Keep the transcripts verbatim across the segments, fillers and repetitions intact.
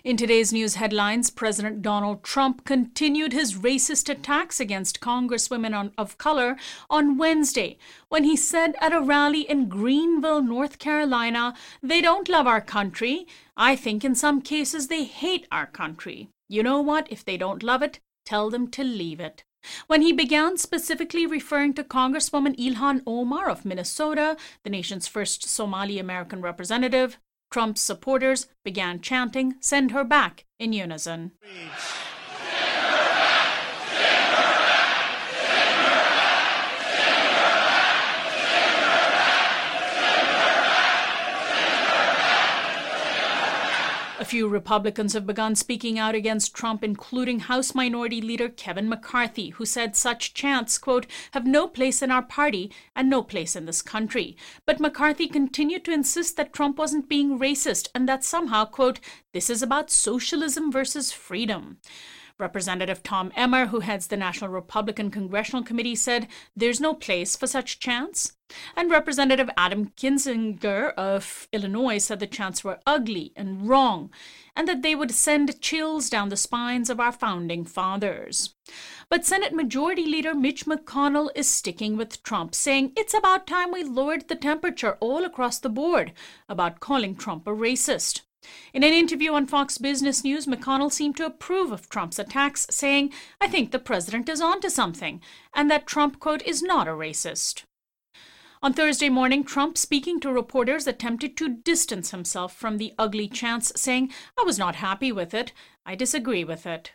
In today's news headlines, President Donald Trump continued his racist attacks against Congresswomen on, of color on Wednesday when he said at a rally in Greenville, North Carolina, "They don't love our country. I think in some cases they hate our country. You know what? If they don't love it, tell them to leave it." When he began specifically referring to Congresswoman Ilhan Omar of Minnesota, the nation's first Somali American representative, Trump's supporters began chanting, "Send her back," in unison. A few Republicans have begun speaking out against Trump, including House Minority Leader Kevin McCarthy, who said such chants, quote, "have no place in our party and no place in this country." But McCarthy continued to insist that Trump wasn't being racist and that somehow, quote, "this is about socialism versus freedom." Representative Tom Emmer, who heads the National Republican Congressional Committee, said there's no place for such chants. And Representative Adam Kinzinger of Illinois said the chants were ugly and wrong, and that they would send chills down the spines of our founding fathers. But Senate Majority Leader Mitch McConnell is sticking with Trump, saying it's about time we lowered the temperature all across the board about calling Trump a racist. In an interview on Fox Business News, McConnell seemed to approve of Trump's attacks, saying, "I think the president is onto something," and that Trump, quote, "is not a racist." On Thursday morning, Trump, speaking to reporters, attempted to distance himself from the ugly chants, saying, "I was not happy with it. I disagree with it."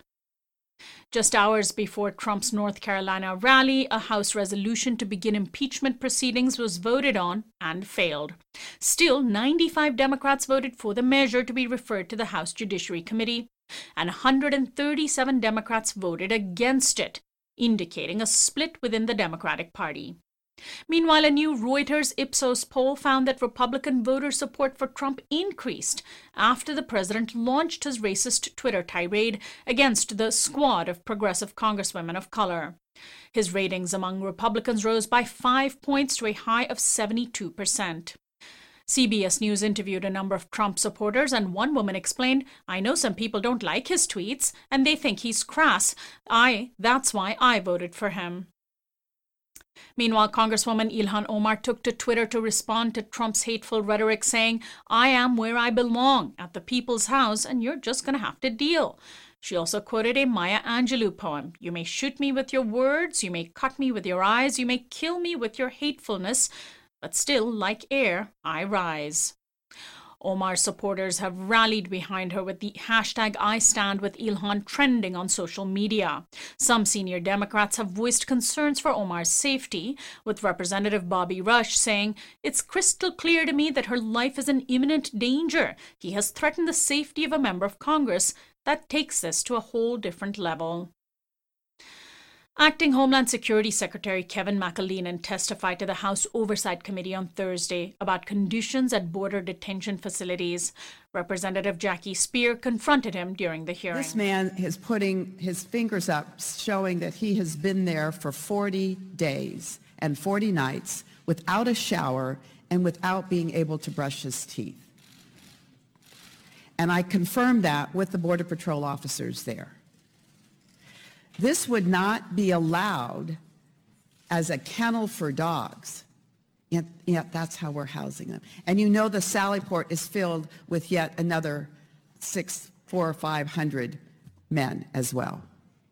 Just hours before Trump's North Carolina rally, a House resolution to begin impeachment proceedings was voted on and failed. Still, ninety-five Democrats voted for the measure to be referred to the House Judiciary Committee, and one hundred thirty-seven Democrats voted against it, indicating a split within the Democratic Party. Meanwhile, a new Reuters Ipsos poll found that Republican voter support for Trump increased after the president launched his racist Twitter tirade against the squad of progressive congresswomen of color. His ratings among Republicans rose by five points to a high of seventy-two percent. C B S News interviewed a number of Trump supporters, and one woman explained, "I know some people don't like his tweets, and they think he's crass. I, that's why I voted for him." Meanwhile, Congresswoman Ilhan Omar took to Twitter to respond to Trump's hateful rhetoric, saying, "I am where I belong, at the people's house, and you're just going to have to deal." She also quoted a Maya Angelou poem, "You may shoot me with your words, you may cut me with your eyes, you may kill me with your hatefulness, but still, like air, I rise." Omar's supporters have rallied behind her with the hashtag I Stand With Ilhan trending on social media. Some senior Democrats have voiced concerns for Omar's safety, with Representative Bobby Rush saying, "It's crystal clear to me that her life is in imminent danger. He has threatened the safety of a member of Congress. That takes this to a whole different level." Acting Homeland Security Secretary Kevin McAleenan testified to the House Oversight Committee on Thursday about conditions at border detention facilities. Representative Jackie Speer confronted him during the hearing. This man is putting his fingers up, showing that he has been there for forty days and forty nights without a shower and without being able to brush his teeth. And I confirmed that with the Border Patrol officers there. This would not be allowed as a kennel for dogs. Yet, yet that's how we're housing them. And you know the Sallyport is filled with yet another six, four or five hundred men as well.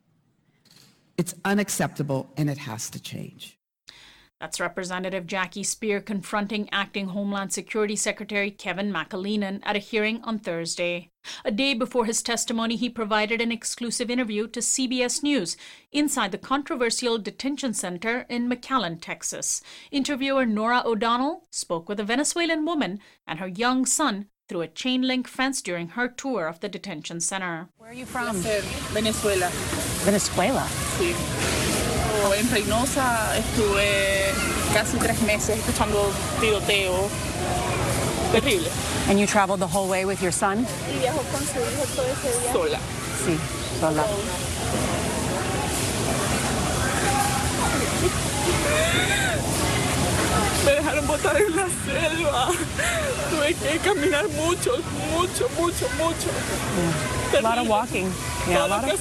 It's unacceptable and it has to change. That's Representative Jackie Speer confronting Acting Homeland Security Secretary Kevin McAleenan at a hearing on Thursday. A day before his testimony, he provided an exclusive interview to C B S News inside the controversial detention center in McAllen, Texas. Interviewer Nora O'Donnell spoke with a Venezuelan woman and her young son through a chain-link fence during her tour of the detention center. Where are you from? Venezuela. Venezuela? Sí. En Reynosa estuve casi tres meses escuchando tiroteo. Terrible. And you traveled the whole way with your son? Y viajó con su hijo todo ese día. Sola. Sí, sola. Me dejaron botar en la selva. Tuve que caminar mucho, mucho, mucho, mucho. Yeah. A lot of walking. Yeah, a lot of...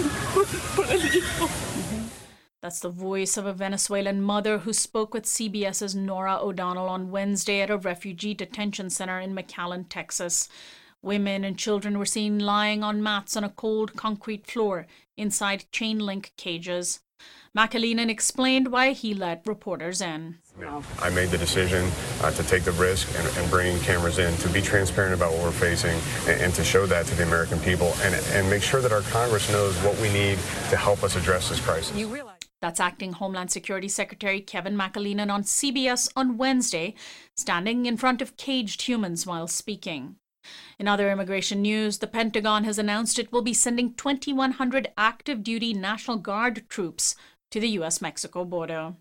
That's the voice of a Venezuelan mother who spoke with CBS's Nora O'Donnell on Wednesday at a refugee detention center in McAllen, Texas. Women and children were seen lying on mats on a cold concrete floor inside chain link cages. McAleenan explained why he let reporters in. I made the decision uh, to take the risk and, and bringing cameras in to be transparent about what we're facing and, and to show that to the American people and, and make sure that our Congress knows what we need to help us address this crisis. You realize- That's Acting Homeland Security Secretary Kevin McAleenan on C B S on Wednesday, standing in front of caged humans while speaking. In other immigration news, the Pentagon has announced it will be sending twenty-one hundred active-duty National Guard troops to the U S Mexico border.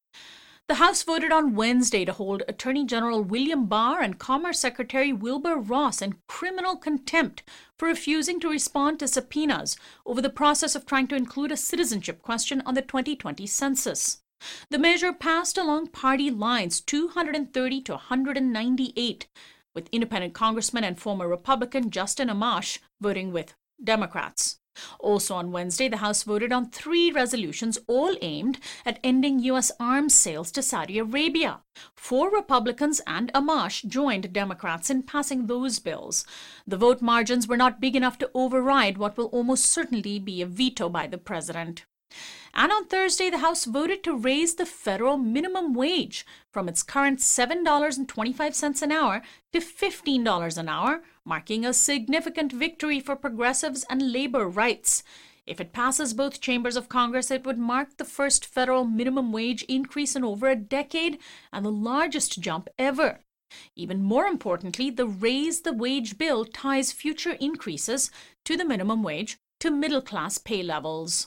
The House voted on Wednesday to hold Attorney General William Barr and Commerce Secretary Wilbur Ross in criminal contempt for refusing to respond to subpoenas over the process of trying to include a citizenship question on the twenty twenty census. The measure passed along party lines two hundred thirty to one hundred ninety-eight, with independent Congressman and former Republican Justin Amash voting with Democrats. Also on Wednesday, the House voted on three resolutions, all aimed at ending U S arms sales to Saudi Arabia. Four Republicans and Amash joined Democrats in passing those bills. The vote margins were not big enough to override what will almost certainly be a veto by the president. And on Thursday, the House voted to raise the federal minimum wage from its current seven dollars and twenty-five cents an hour to fifteen dollars an hour, marking a significant victory for progressives and labor rights. If it passes both chambers of Congress, it would mark the first federal minimum wage increase in over a decade and the largest jump ever. Even more importantly, the Raise the Wage bill ties future increases to the minimum wage to middle-class pay levels.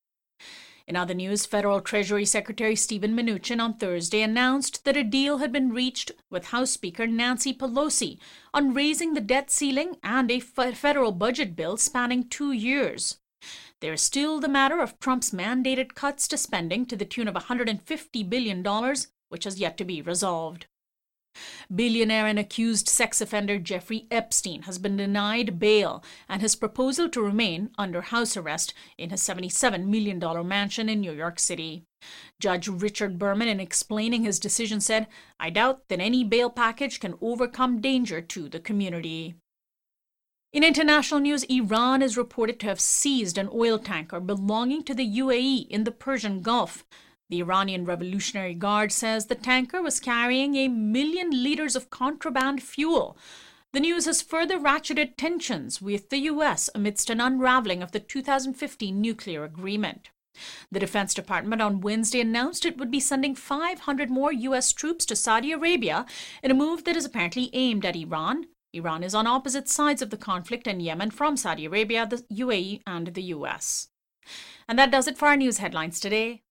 In other news, Federal Treasury Secretary Steven Mnuchin on Thursday announced that a deal had been reached with House Speaker Nancy Pelosi on raising the debt ceiling and a federal budget bill spanning two years. There is still the matter of Trump's mandated cuts to spending to the tune of one hundred fifty billion dollars, which has yet to be resolved. Billionaire and accused sex offender Jeffrey Epstein has been denied bail and his proposal to remain under house arrest in his seventy-seven million dollars mansion in New York City. Judge Richard Berman, in explaining his decision, said, "I doubt that any bail package can overcome danger to the community." In international news, Iran is reported to have seized an oil tanker belonging to the U A E in the Persian Gulf. The Iranian Revolutionary Guard says the tanker was carrying a million liters of contraband fuel. The news has further ratcheted tensions with the U S amidst an unraveling of the two thousand fifteen nuclear agreement. The Defense Department on Wednesday announced it would be sending five hundred more U S troops to Saudi Arabia in a move that is apparently aimed at Iran. Iran is on opposite sides of the conflict in Yemen from Saudi Arabia, the U A E, and the U S. And that does it for our news headlines today.